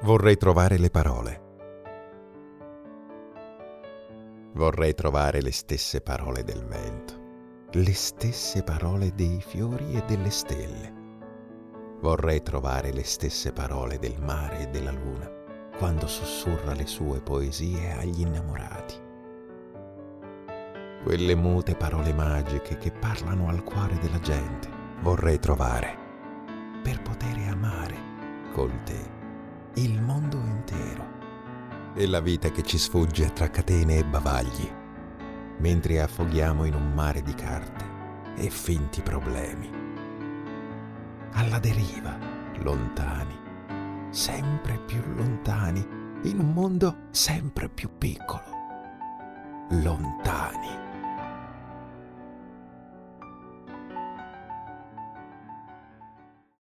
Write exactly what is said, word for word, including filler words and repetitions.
Vorrei trovare le parole. Vorrei trovare le stesse parole del vento, le stesse parole dei fiori e delle stelle. Vorrei trovare le stesse parole del mare e della luna quando sussurra le sue poesie agli innamorati. Quelle mute parole magiche che parlano al cuore della gente vorrei trovare per poter amare con te il mondo intero e la vita che ci sfugge tra catene e bavagli, mentre affoghiamo in un mare di carte e finti problemi. Alla deriva, lontani, sempre più lontani, in un mondo sempre più piccolo. Lontani.